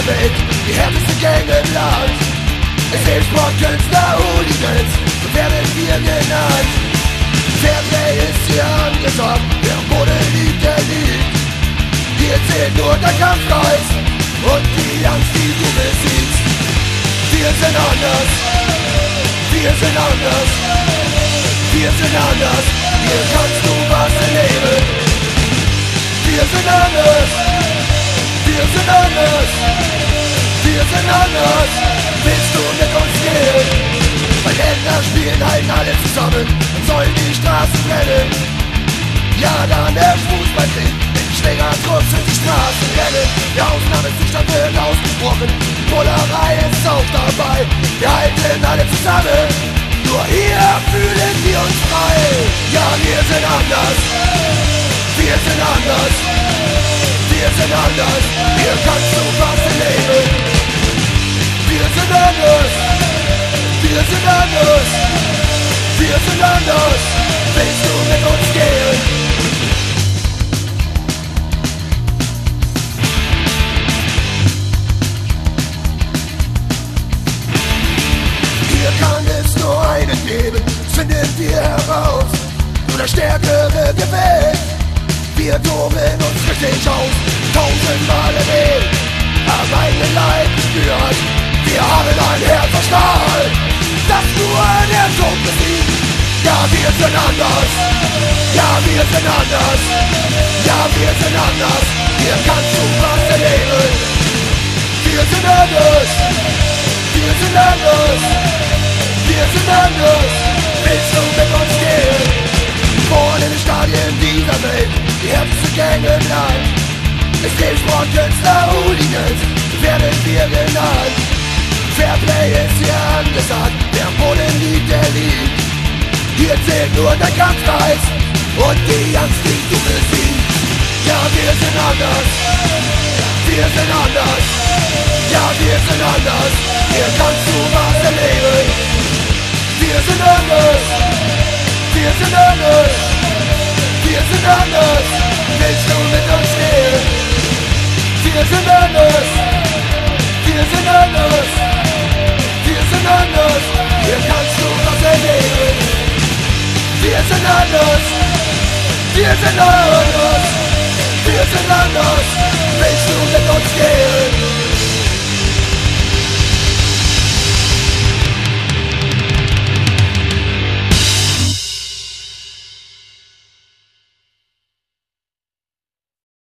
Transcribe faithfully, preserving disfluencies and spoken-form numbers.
Welt, die härteste Gang im Land. Selbstmordkünstler, Hooligans, so werden wir genannt. Fairplay ist hier angesagt, wer am Boden liegt, der liegt. Hier zählt nur der Kampfgeist und die Angst, die du besiegst. Wir sind anders, wir sind anders, wir sind anders, hier kannst du was erleben. Wir sind anders, wir sind anders, wir sind anders, willst du mit uns gehen? Bei Länder spielen halten alle zusammen und sollen die Straßen brennen. Ja, dann der Fußballkrieg, in Schlägertrupps und die Straßen rennen. Der Ausnahmezustand wird ausgesprochen, Bullerei ist auch dabei. Wir halten alle zusammen, nur hier fühlen wir uns frei. Ja, wir sind anders, wir sind anders, wir sind anders, hier kannst du was erleben. Wir sind anders, wir sind anders, wir sind anders, willst du mit uns gehen? Hier kann es nur einen geben, finden wir heraus, nur der Stärkere gewinnt. Wir toben uns richtig aus, tausendmal erlebt, am eigenen Leib gespürt. Wir haben ein Herz aus Stahl, das nur der Tod besiegt. Ja, wir sind anders, ja, wir sind anders, ja, wir sind anders, hier kannst du was erleben. Wir sind anders, wir sind anders, wir sind anders, willst du mit uns gehen? Vorne in den Stadien dieser Welt, die härteste Gang im Land. Es gibt Sportkünstler, Hooligans, werden wir genannt. Fairplay ist hier angesagt, wer am Boden liegt, der liegt. Hier zählt nur der Kampfgeist und die Angst, die du besiegst. Ja, wir sind anders, wir sind anders, ja, wir sind anders, hier kannst du was erleben. Wir sind anders, wir sind anders, wir sind anders, willst du mit uns gehen? Wir sind anders, wir sind anders, wir sind anders, hier kannst du was erleben. Wir sind anders, wir sind anders.